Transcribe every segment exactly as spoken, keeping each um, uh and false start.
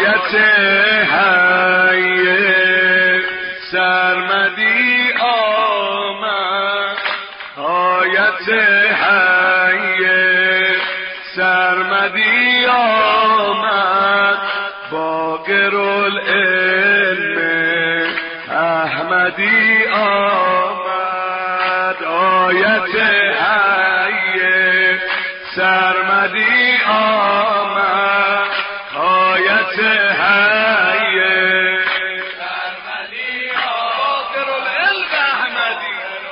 آیت حی سرمدی آمد، آیت حی سرمدی آمد، باقر العلم احمدی آمد. آیت حی سرمدی آمد، آیت حی سرمدی آمد، باقر العلم احمدی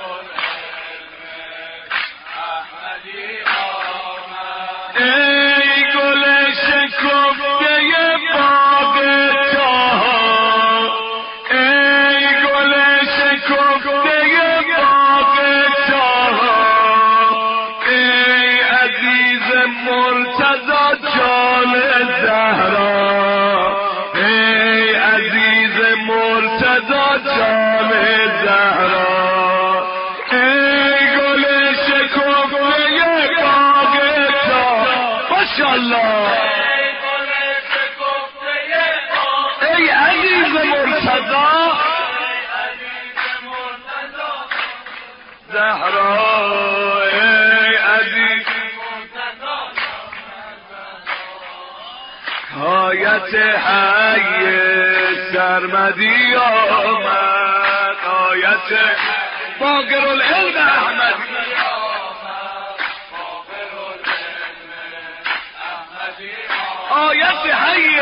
آمد. ای گل شکفته باغ طه، ای گل شکفته باغ طه، ای عزیز مرتضی جان زهرا، ای عزیز مرتضی جان زهرا، ای گل شکفته باغ طه. ماشاءالله ای عزیز مرتضی زهرا، ای عزیز آیت حی سرمدی آمد، آیت باقر العلم احمدی آیت حی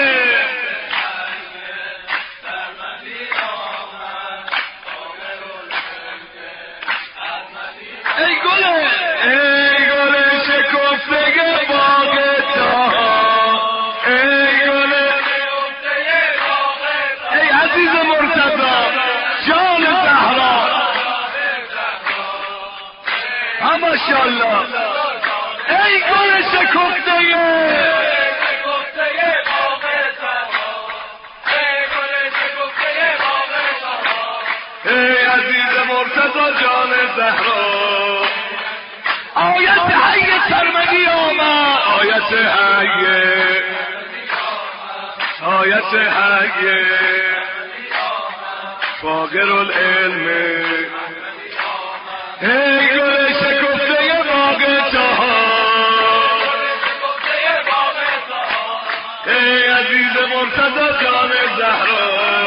ای گل ای گل شکفته باغ طه، ای گل ای عزیز مرتضی جان زهرا. ماشاءالله ای گل شکفته ای عزیز مرتضی جان زهرا، آیت حی سرمدی آمد، آیت حی آیت حی باقر العلم. ای گل شکفته باغ طه، ای عزیز مرتضی جان زهرا،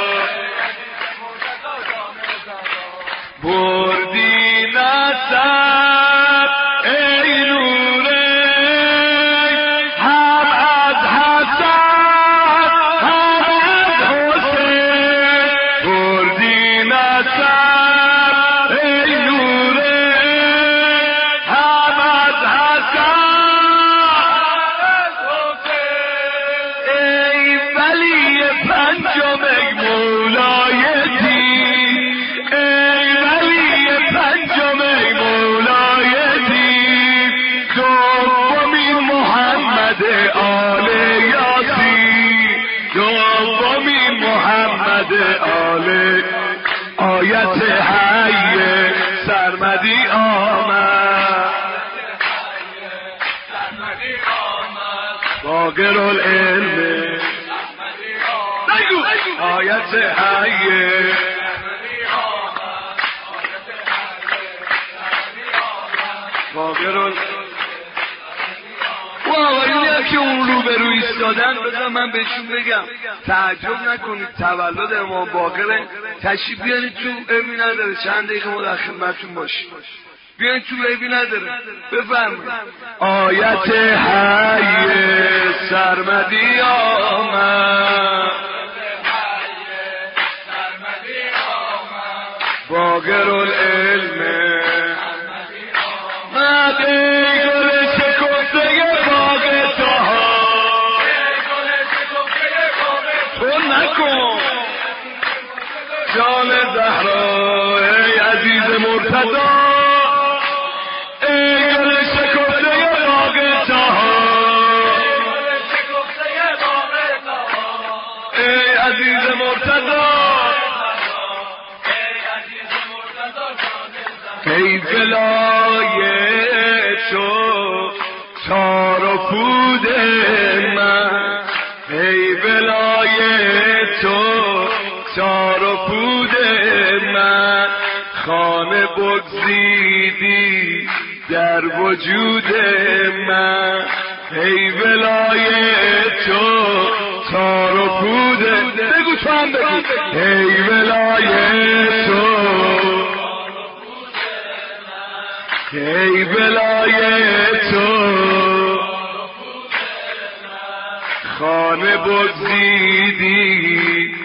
بردی نسب ای نوره هم از حسن هم از حسین، بردی نسب ای نوره هم از حسن ای ولی پنجم ای مولای دین، ای ولی پنجم ای مولای دین، دومین محمد آل یاسین، دومین محمد آل. آیت حی سرمدی آمد، باقر العلم. آیت حی باقر العلم. و آقایونی هم که اون رو به رو ایستادن، بذار من بهشون بگم تعجب نکنید تولد امام باقره، تشریف بیانید تو، عیبی نداره چند دقیقه ما در خدمتتون باشیم، بیانید تو، عیبی نداره، بفرمایید. آیت حی سرمدی آمد، باقر العلم. ای گل شکفته باغ طه، تو نکن جان زهرا، ای عزیز مرتضی، ای گل شکفته باغ طه، ای عزیز مرتضی، ای ولایتو تار و پود من، ای ولایت بگزیدی در وجود من، ای ولایت تو تار و پوده. بگو تو هم بگو. ای ولایت تو، ای ولایت تو خانه بگزیدی،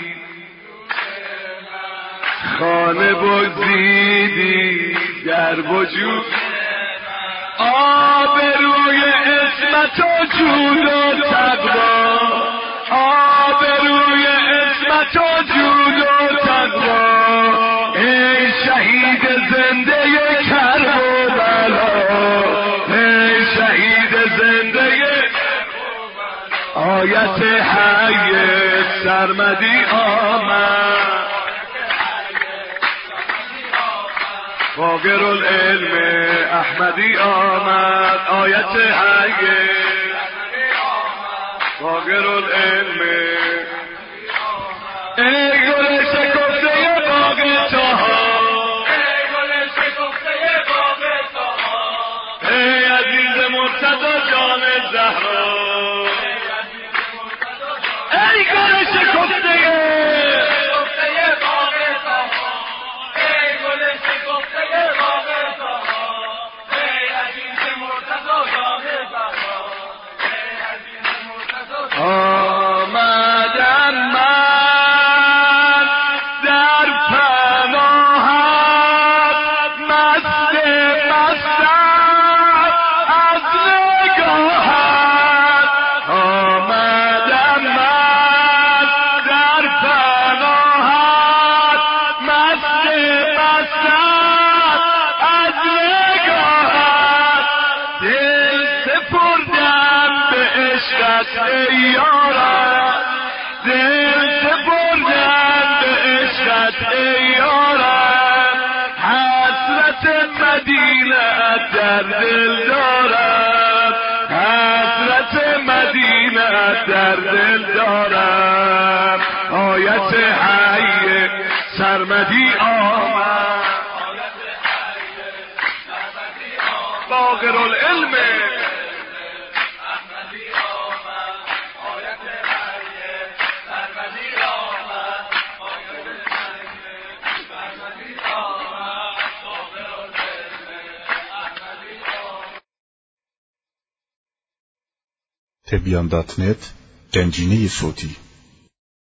خانه بگزیدی در وجود. آبروی عصمت و جود و تقوا، آبروی عصمت و جود و تقوا، ای شهید زنده کرب و بلا، ای شهید زنده آیت حی سرمدی آمد، فاقر العلم احمدی آمد. آیت حی فاقر العلم، ای گل شکفته باغ تاها، ای گل شکفته باغ تاها، ای عزیز مرتضی جان زهرا، ای گل شکفته آمدم من در پناهت، مست مستم از نگاهت، آمدم من در پناهت، مست مستم از نگاهت، دل سپردم به عشقت ای یارم، دل سپردم به عشقت ای یارم، حسرت مدینه در دل دارم، حسرت مدینه در دل دارم. آیت حی سرمدی آمد، فاقر العلم تبیان دات نت، گنجینه صوتی.